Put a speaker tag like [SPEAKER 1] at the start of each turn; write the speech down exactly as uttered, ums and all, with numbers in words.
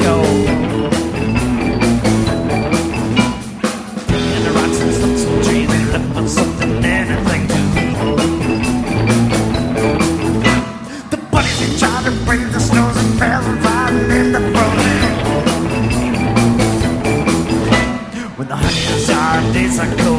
[SPEAKER 1] go. And the rocks and stumps and trees, they left for something, anything to eat. The bunnies, they tried to break the snows and fell and fighting in the frozen. When the honey and sour days are close,